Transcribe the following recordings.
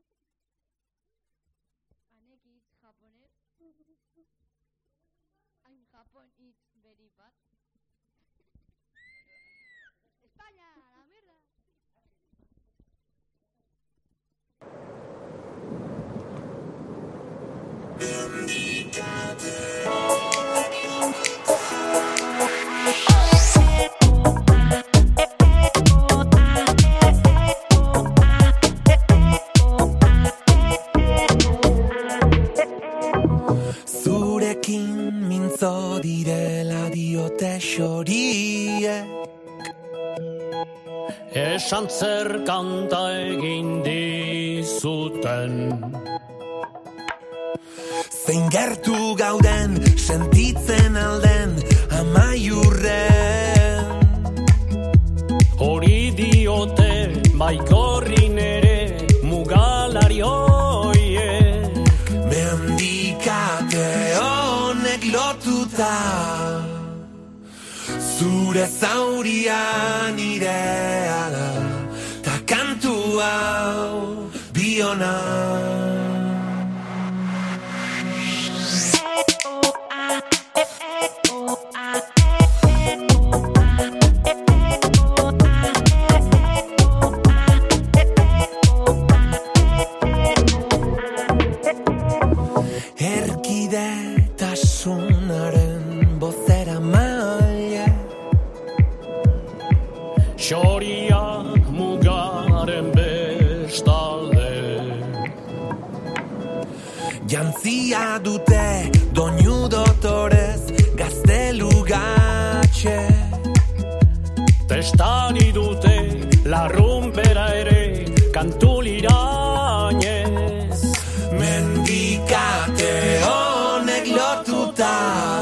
Anekit japonez. Hain Japon hitz beri bat. España, la merda! Zurekin mintzo direla diote xoriek, esan zer kanta egin dizuten. zein gertu gauden sentitzen alden amaiurren. Hori diote baikorrin ere mugalari hoiek. Mendikate honek lotuta, zure zauria nirea da, ta kantu hau biona. Erkidetasunaren bozera maile, Xoriak mugaren bestalde. jantzia dute doinu dotorez gaztelugatxe. Testari dute larrumpera ere kantulirainez. Mendikate honek lotuta,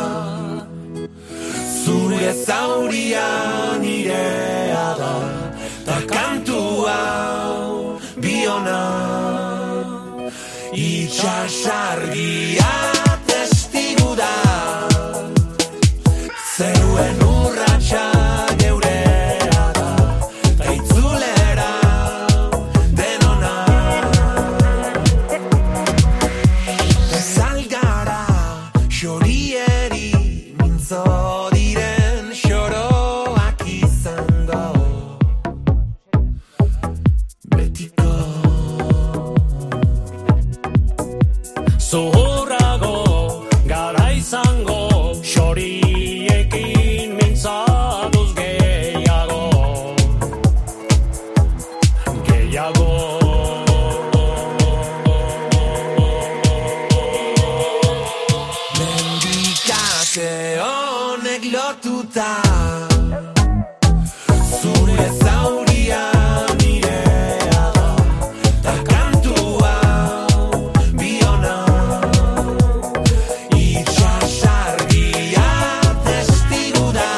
zure zauria nirea da, ta kantu hau biona. Itxasargia testigu da, zeruen urratsa geurea da, ta itzulera denona. Salgara xorieri mintzo diren xoroak izango, betiko. Zuhurrago gara izango, xoriekin mintzatuz gehiago. Mendikate honek lotuta, zure zauria nirea da, ta kantu hau biona. Itxasargia testigu da,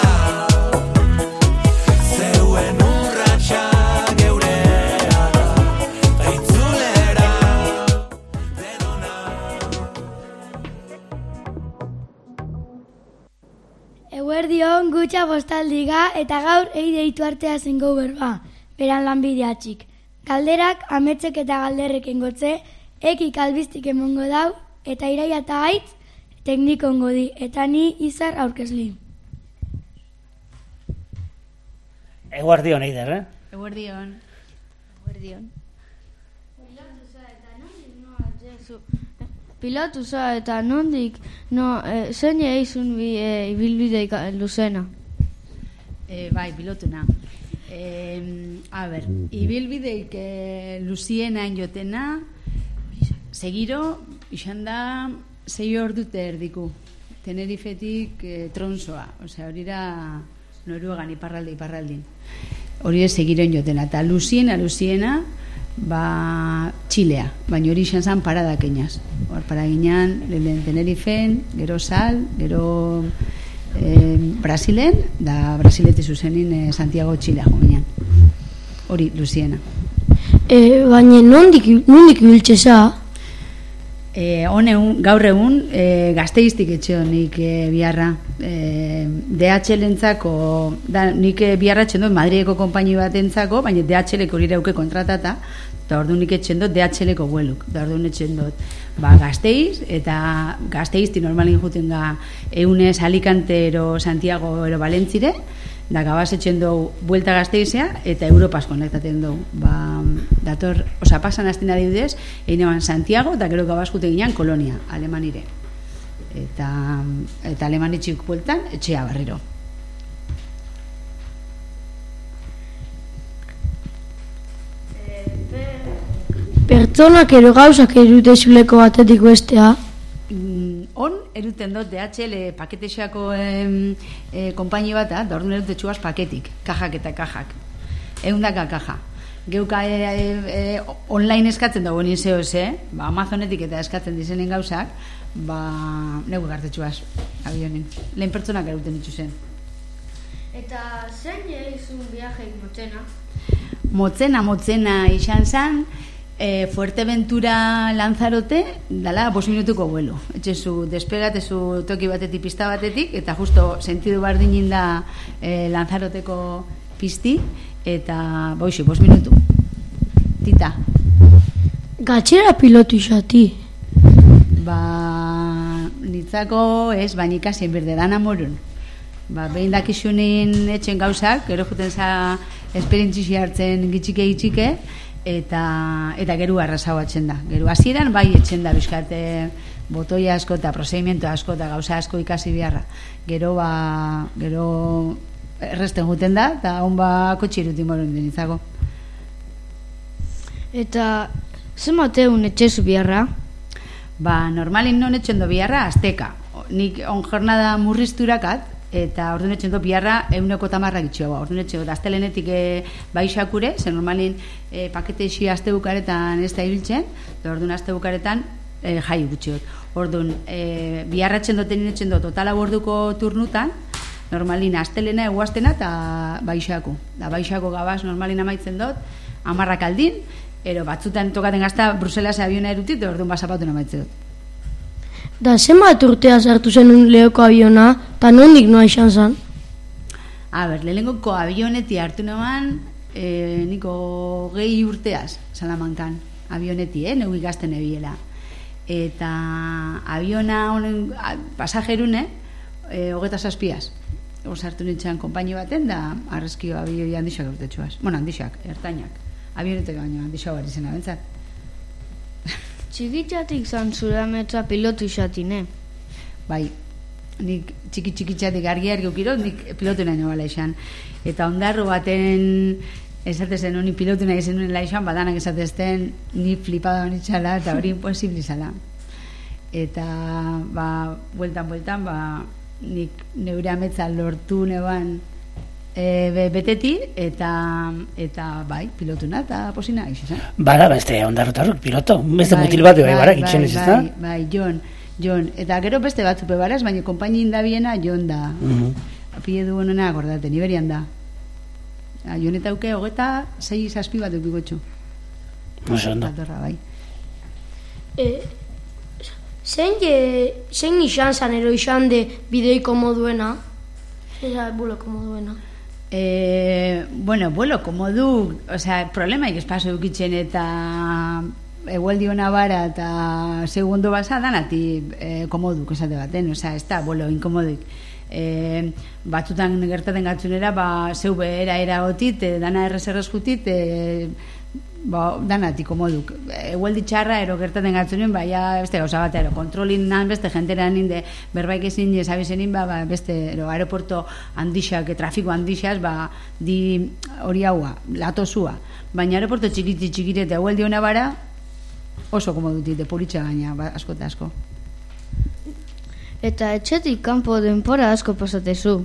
zeruen urratsa geurea da, ta itzulera denona. Eguerdion gutxa bostaldiga eta gaur deitu artea zengo berba, beran lanbide atxik. Galderak, ametzek eta galderreken gotze, ekik albistik emongo dau, eta iraia eta gaitz, tekniko ongo di, eta ni izar aurkezli. Eguerdion, Eider, Eguerdion. Pilatuza eta nondik, zein eizun ibilbideik luzena? Bai, pilotuna. Ibilbideik luzienain jotena, segiro, izan da 6 ordute erdiku. Tenerifetik Tronsoa, hori da Noruegan iparraldin. Hori da segiron jotena, eta luziena, Txilea, baina hori izan zen paradakenaz. Paraginan, lehen Tenerifen, gero Sal, gero Brasilen, da Brasilete zuzenin Santiago Txilea joan. Hori, luziena. Baina nondik ibiltzeza? Gaur egun Gasteiztik etxeo nik biharra. DHL-entzako, nik biharra etxen dut Madrideko konpaini batentzako, baina DHL-eko hori rauke kontratata, eta ordu nik etxen dut DHL-eko vueluk, eta ordu etxen dut Gasteiz, eta Gasteizti normalin juten ga Eunez, Alicante, ero Santiago, ero Valentzire, da gabaz etxen dugu buelta Gasteizea eta Europas konektaten dugu. Dator, pasan azten adibidez, egin eban Santiago, eta gero gabaz juten ginean Kolonia, Alemanire. Eta Alemanitxik bueltan, etxea barriro. Pertsonak ero gauzak erute zuleko batetik bestea? On, eruten dut DHL paketexako konpaini bat, da orduan erute txuaz paketik, kajak eta kajak. Eundaka kaja. Geuka online eskatzen dago nien zehoz, Amazonetik eta eskatzen dizenen gauzak, negu gartetxuaz, abionen. Lehen pertsonak eruten ditzu zen. Eta zein izun viajeik motzena? Motzena izan zan, Fuerteventura Lanzarote, dala 5 minutuko vuelo. Etxezu despegatezu toki batetik pista batetik, eta justo sentidu bardinin da Lanzaroteko pizti, eta 5 minutu. Tita. Gatxera pilotu izati? Nitzako ez, baina ikasien berde dana morun. Behin dakisunin etxen gauzak, gero juten za esperientzisi hartzen gitxike, eta gero arrasau atzen da. Gero hasieran bai etxen da bizkate botoia asko eta procedimiento asko eta gauza asko ikasi biharra. Gero erresten guten da, eta hon kotxirutin morun denitzako. Eta zemateun etxezu biharra? Normalin non etxen do biharra azteka. Nik on jornada murrizturakat, eta orduan etxen dut biharra 110 gitxo. Orduan etxen dut astelenetik baixakure, zen normalin paketexi aste bukaretan ez da ibiltzen, eta orduan aste bukaretan jai gutxiot. Orduan biharra etxen dut totala borduko turnutan, normalin astelena eguaztena eta baixaku. Da baixako gabaz normalin amaitzen dut, 10 aldin, ero batzutan tokaten gazta Bruselas abiona erutit, orduan basapatun amaitzen dut. Da zenbat urtea sartu zenun lehoko abiona, eta nondik noa izan zen? Lehenengoko abioneti hartu noan, niko 20 urteaz, Salamankan, abioneti, neu ikasten ebiela. Eta abiona honen pasajerune, 27az. Sartu nintzen konpaini baten, da arrezkio abioi handixak urtetxuaz. Handixak, ertainak. Abionetek baino handixak bari zena bentzat. Txikitzatik zan zure ametsa pilotu izatine? Bai, nik txikitzatik argi ukiro, nik pilotu nahi nobala izan. Eta ondarro baten esatezen honi pilotu nahi zenuen izan, badanak esatezten ni flipada honitxala eta hori imposible izala. Eta, bueltan, nik neure ametsa lortu neban beteti, eta bai, pilotuna eta posina izan. Bada, beste ondarrotarruk piloto, beste mutil bat barak itxen ez da? Bai, Jon, eta gero beste batzupe baraz, baina konpaini indabiena Jon da. Apide du honena akordaten, Iberian da. Jon eta uke 26 bat eukikotxu. Oso ondo. Bai. Zein izan zan ero izan de bideiko moduena? Zer bulo komoduena? Buelo komodu, problemaik espazo eukitzen eta egualdi hona bara eta segundo basa danati komoduk esate baten, ez da, buelo inkomodik. Batzutan gertaten gatzunera, zeu era gotit, dana errez jutit, danati komoduk. Egualdi txarra ero gertaten gatzunen, beste gauza bat, kontrolin nan, beste jenteran ninde, berbaik ezin esabizenin, beste aeroporto handixak, trafiko handixaz, di hori haua, latozua. Baina aeroporto txikire eta egualdi hona bara, oso komodutit, puritxa gaina, asko eta asko. Eta etxetik kanpo denpora asko pasatezu?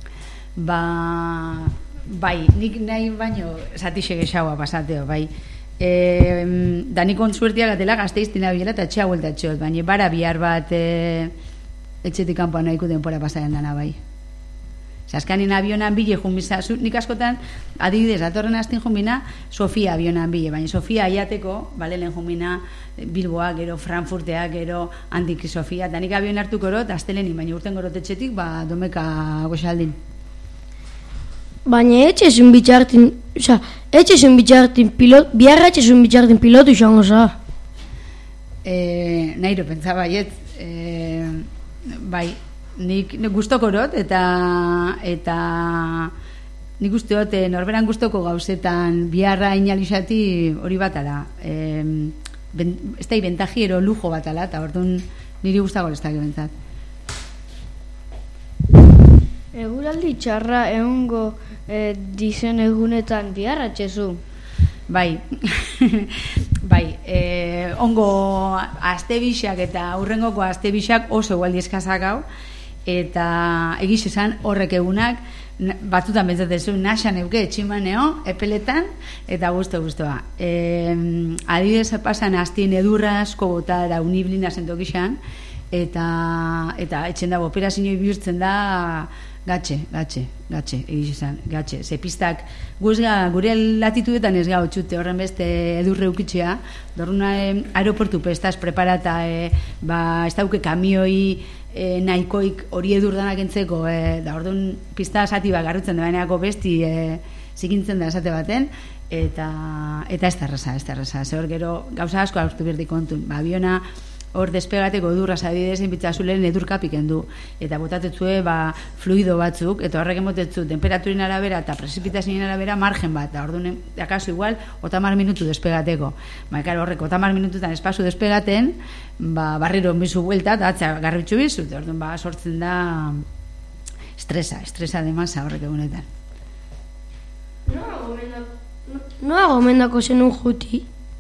Bai, nik nahi baino zatixe gexaua pasateo, bai. Da nik ontzuertia gatela Gasteiztina biela eta etxea huelta etxeot, baina bara bihar bat etxetik kanpoa nahiko denpora pasaren dana, bai. Azkanin avionan bile junbiza, nik askotan, adibidez, datorren astin junbina, Sofia avionan bile, baina Sofia aiateko, balelen junbina, Bilboa, gero Frankfurtea, gero handik Sofia, eta nik avion hartuko erot, astelenin, baina urten gorotetxetik, domeka goxaldin. Baina etxezun bitxartin, biarra etxezun bitxartin pilotu izango za. Nairo pentsa baiet, bai, nik gustoko erot, eta nik usteot norberan gustoko gauzetan biarra inalizati hori batala. Ez da ibentajiero lujo batala, eta orduan niri gustako ez da gebentzat. Eguraldi txarra egongo dizen egunetan biarra txezu. Bai, ongo astebixak eta aurrengoko astebixak oso gualdi eskazak hau, eta egiz esan horrek egunak batzutan bentzatezu naxan euke etximaneo, epeletan, eta guztua. Adibidez pasan astien edurra asko bota da uniblina zentokixan, eta etxen dago operazioi bihurtzen da gatxe, egiz esan, gatxe. Ze pistak gure latitudetan ez gau txute horren beste edurre ukitzea, doruna aeroportu pestaz preparata, ez dauke kamioi nahikoik hori edurdanak entzeko, da orduan pista zati bat garrutzen da bainako besti zikintzen da esate baten, eta ez da erraza, ze hor gero gauza asko hartu berdi kontun, aviona hor despegateko edurra zabidez inbitzazulen edurkapik endu, eta botatetzue fluido batzuk, eta horrek emotetzu temperaturin arabera eta prezipitazioen arabera margen bat, da orduan akaso igual 80 minutu despegateko, horrek 80 minututan espazu despegaten, barriro enbizu buelta eta atza garritxu bizu, eta orduan sortzen da estresa de masa horrek egunetan. Noa gomendako zenun juti?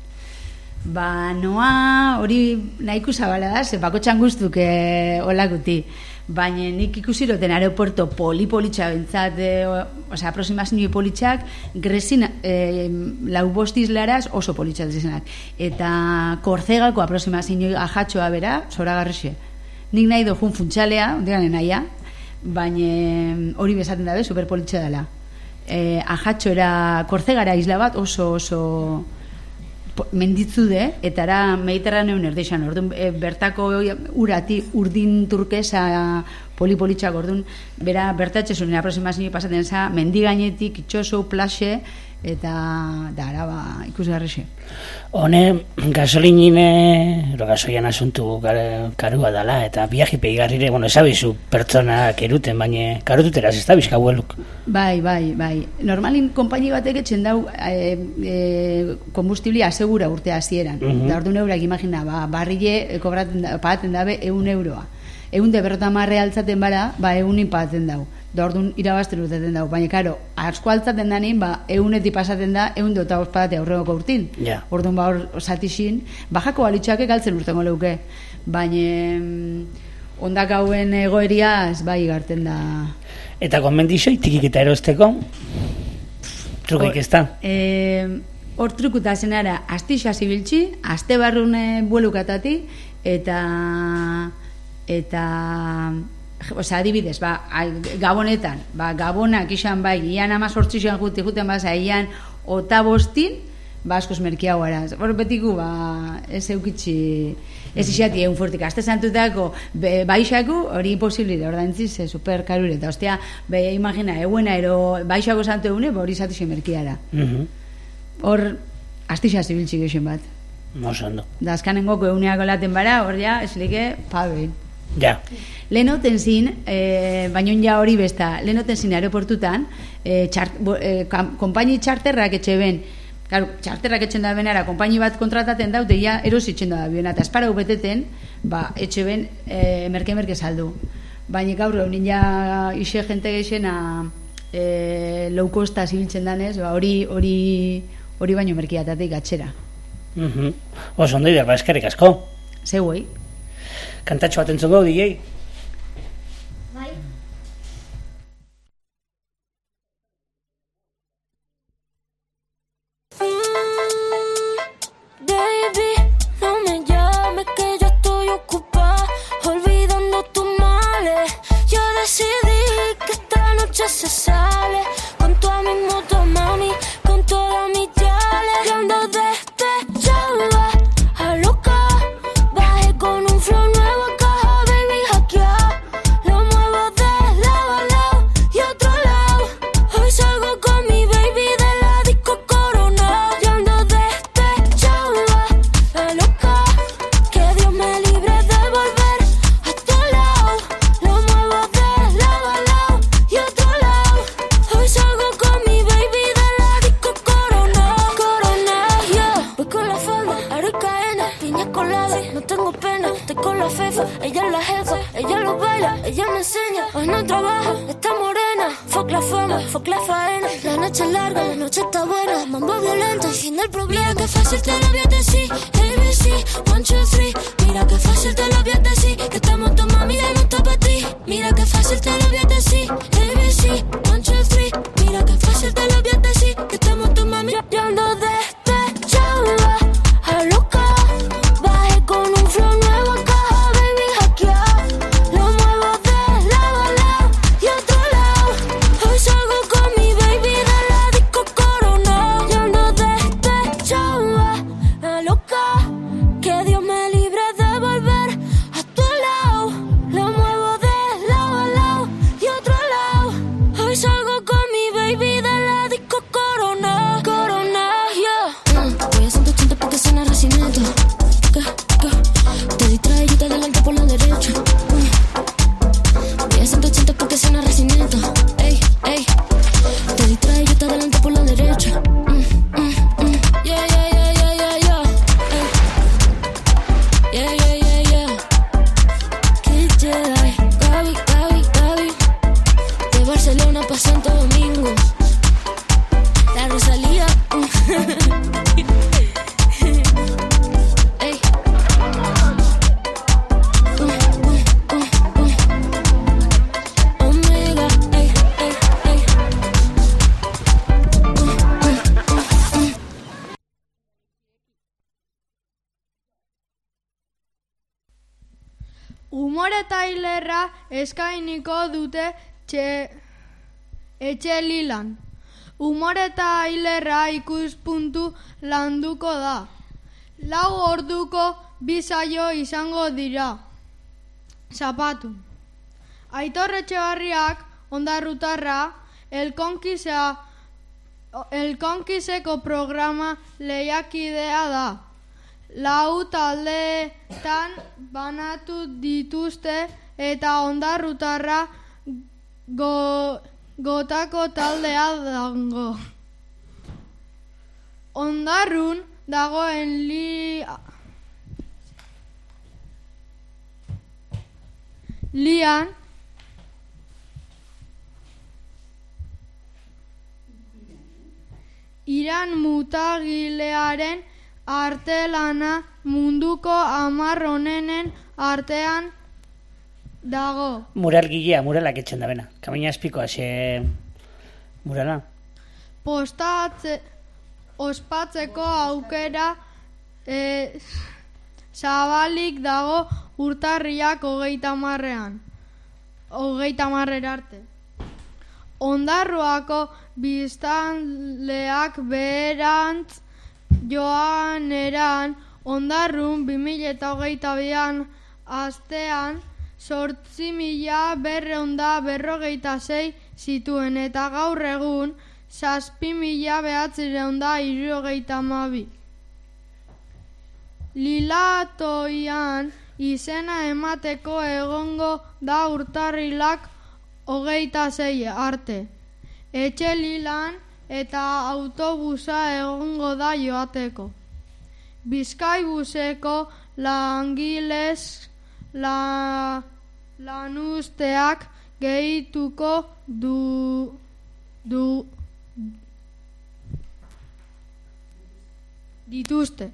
Noa hori nahiko zabala da, ze bakotxan guztuk olakuti, baina nik ikusiroten aeropuerto poli-politxa bentzat, aproximazio politxak, Grezin lau bostiz oso politxat zizenak, eta Korzegako aproximazio ajatxoa bera, zoragarrixe. Nik nahi dojun funtxalea, ondeganen naia, baina hori bezaten dabe, superpolitxa dela. Ajatxoera Korzegara isla bat oso menditzude, eta ara Mediterraneun erdeixan, orduan bertako urati urdin turkesa polipolitxak, orduan bera bertatxezunen aproximazio pasaten za mendigainetik itxoso, plaxe, eta da ara ikusgarrixe. Hone, gasoian asuntu karua dala, eta viaje peigarrire, esabizu pertsonak eruten, baina karotuteraz ez da bizkaueluk. Bai. Normalin konpaini batek etxen dau kombustiblia asegura urte hasieran. Da orduan eurak imagina, barrile pagaten dabe 100 euroa. 150 altzaten bara, 100 pagaten dau. Da orduan irabazten urteten dau. Baina, karo, asko altzaten danin, 100 pasaten da, 105 pagatea aurrengoko urtin. Orduan hor zatixin, bajako balitxake galtzen urtengo leuke. Baina, ondak hauen egoeriaz, garten da. Eta konbendizoi, tikik eta erosteko? Trukik ez da? Hor trukuta zenara, astixa zibiltzi, aste barrune buelukatati, eta adibidez, gabonetan, gabonak izan ian 18 juten ian 25, askoz merkiago araz. Hor betiku, ez eukitzi, ez izati egun fortik. Aste santutako baixaku, hori imposible, ordaintziz, superkarure, eta ostia, imagina, eguena ero baixako santu egune, hori izatixen merkiara. Hor, astixa zibiltzik eusen bat. Mosondo. Da azkanengoko eguneako laten bara, hor ja, eslike, pabe. Ja. Lehenoten zin, baino ja hori besta, lehenoten zin aeroportutan, konpaini txarterrak etxe ben, txarterrak etxen da benara, konpaini bat kontrataten daute, ja erositzen da biona, eta espara beteten, etxe ben, merke saldu. Baina gaur, honin ja ise jente geixena low costa zibiltzen danez, hori baino merkiatatik atxera. Oso ondo ider, eskerrik asko. Zeuei. Kantatxo bat entzongo, DJ? Bai. Baby, no me llames que yo estoy ocupada olvidando tus males. Yo decidí que esta noche ella me enseña. Hoy no trabaja, está morena. Fuck la fama, fuck la faena. La noche es larga, la noche está buena. Mambo violento, el fin del problema. Mira que fácil te lo voy a decir. ABC, 1, 2, 3. Mira que fácil te lo voy a decir. Que estamos tu mami, ya no está para ti. Mira que fácil te lo voy a decir. ABC, 1, 2, 3. Mira que fácil te lo voy a decir. Que estamos tu mami, yo ando despechada. A loca, bajé con un flow nuevo acá, baby, hackear. Lo muevo de lado a lado y otro lado. Hoy salgo con mi baby de la disco Corona. Yo ando despechada, a loca. Que Dios me libre de volver a tu lado. Lo muevo de lado a lado y otro lado. Hoy salgo con mi baby de la disco Corona. Corona, yeah. Voy a 180 porque suena Recinito. Te distrae y te adelante por la derecha. Voy a 180 porque suena Recinito. Ey, ey. Te distrae y te adelante por la derecha. Yeah, yeah, yeah, yeah, yeah, yeah. Yeah, yeah, yeah, yeah. Kid Jedi, Gaby, Gaby, Gaby. De Barcelona pa' Santo Domingo. La Rosalía. Ey. Omega, ey, ey, ey. Umore tailerra eskainiko dute etxe lilan. Umore tailerra ikuspuntu landuko da. 4 orduko 2 saio izango dira. Zapatu. Aitor Etxebarriak, ondarrutarra, Elkonkiseko programa lehiakidea da. 4 taldeetan banatu dituzte eta ondarrutarra gotako taldea dago. Ondarrun dagoen lian Iran mutagilearen artelana munduko 10 onenen artean dago. Muralgilea, muralak etxen da bena. Kamina espikoa, murala. Ospatzeko aukera zabalik dago urtarriak 30 arte. Ondarruako biztanleak beherantz joaneran Ondarrun 2022an astean 8.456 zituen eta gaur egun 7.972. Lilatoian izena emateko egongo da urtarrilak 26 arte. Etxe lilan eta autobusa egongo da joateko. Bizkaibuseko langilez lanusteak gehituko dituzte.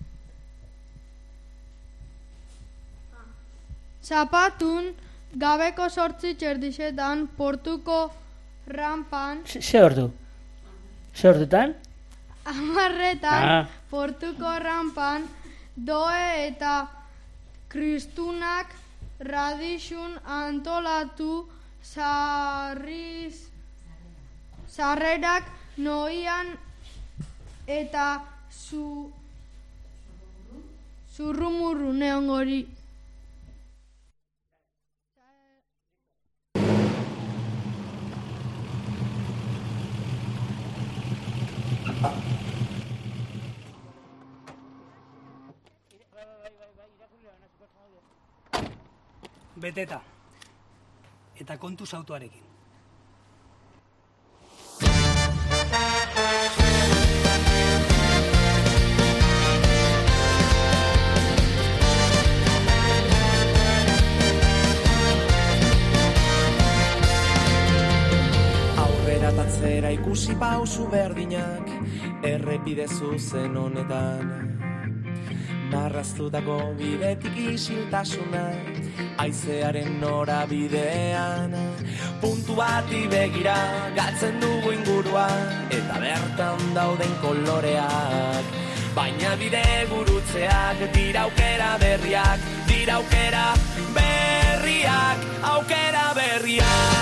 Zapatun gabeko 8 txerdixetan portuko rampan... Ze ordu? Ze ordutan? 10 portuko rampan doe eta kristunak radixun antolatu sarrerak noian eta zurrumurru neongori. Beteta. Eta kontuz autoarekin. pausu berdinak errepide zuzen honetan. Marraztutako bidetik isiltasuna, haizearen norabidean. Puntu bati begira galtzen dugu ingurua, eta bertan dauden koloreak. Baina bide gurutzeak dira aukera berriak, dira aukera berriak, aukera berriak.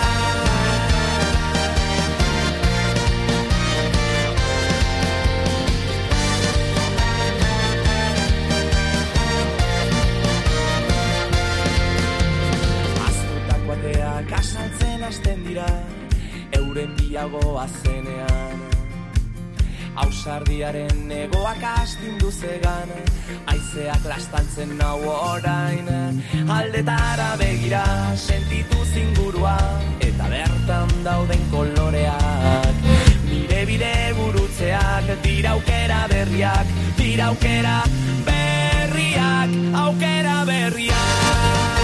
Kasaltzen hasten dira, euren biagoa zenean. Ausardiaren egoak astindu zegan, haizeak lastantzen nau orain. Aldetara begira, sentitu zingurua, eta bertan dauden koloreak. Nire bide gurutzeak, dira aukera berriak, dira aukera berriak, aukera berriak.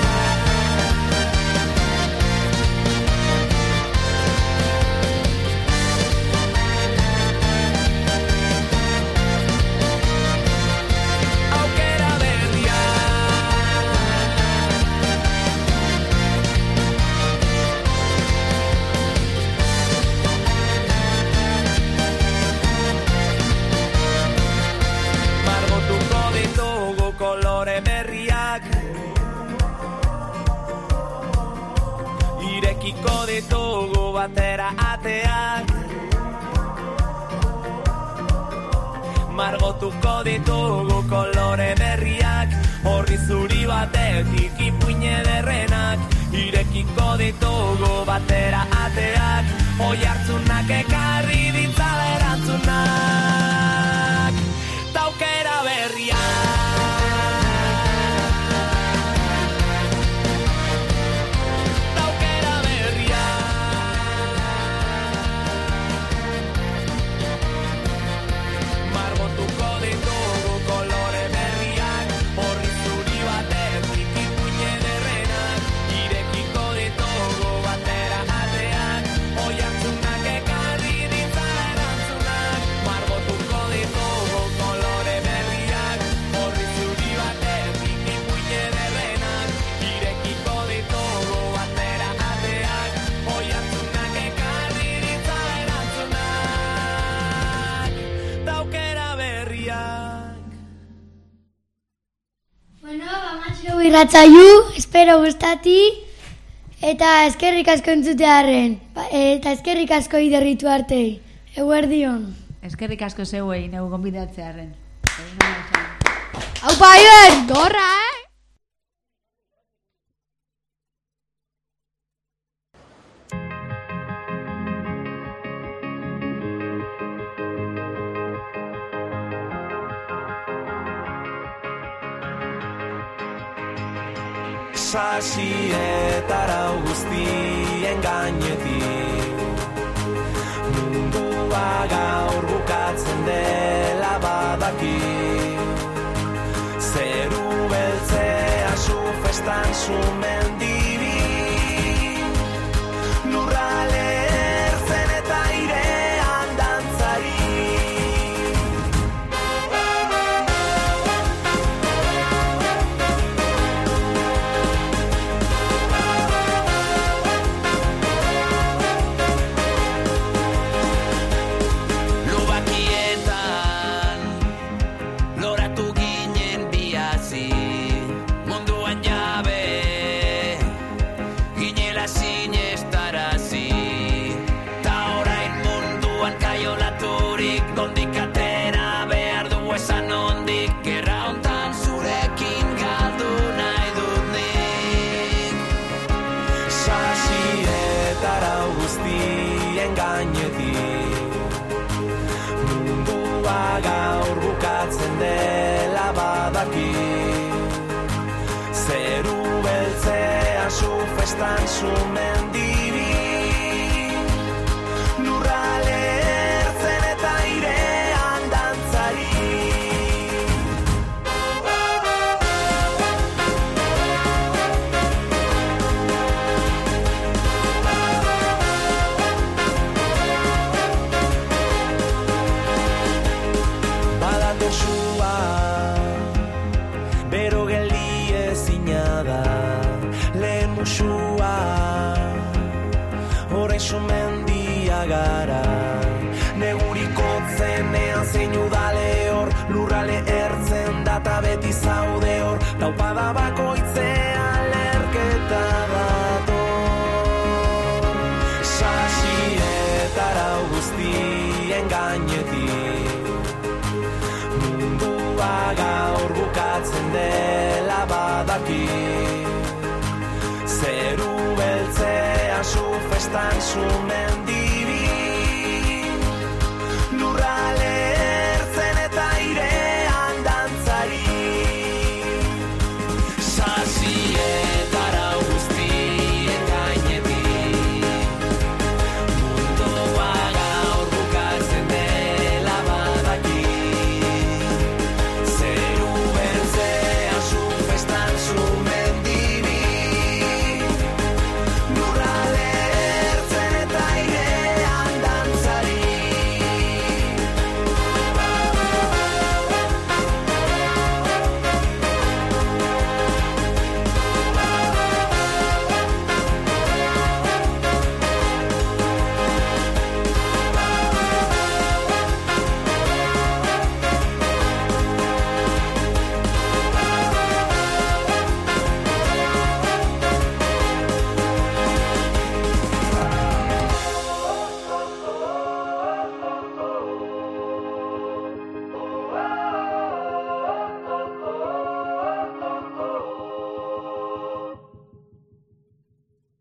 Kolore berriak irekiko ditugu batera ateak, margotuko ditugu kolore berriak, horri zuri batetik ipuin ederrenak, irekiko ditugu batera ateak, oi hartzunak ekarri ditzala erantzunak, taukera berriak. Irratzaiu, espero gustati, eta eskerrik asko entzutearren, eta eskerrik asko iderritu artei. Eguerdion. Eskerrik asko zeuei, neu gonbidatzearren. Aupa, Iber, gorra, Sasietara guztien gainetik mundua gaur bukatzen dela badaki, zeru beltzea zu festan zu mendibi, lurrale ertzen eta airean dantzari. Gaur bukatzen dela badaki, zeru beltzea zu festan zu mendibi, lurrale ertzen eta airean dantzari. bertsua bero geldi ezina da lehen musua orain sumendia gara neguriko zenean zein udale hor lurrale ertzen data beti zaude hor taupada bakoitzea lerketa dator sasietara guztien gainetik mundua gaur bukatzen dela badaki zeru beltzea zu festan sumen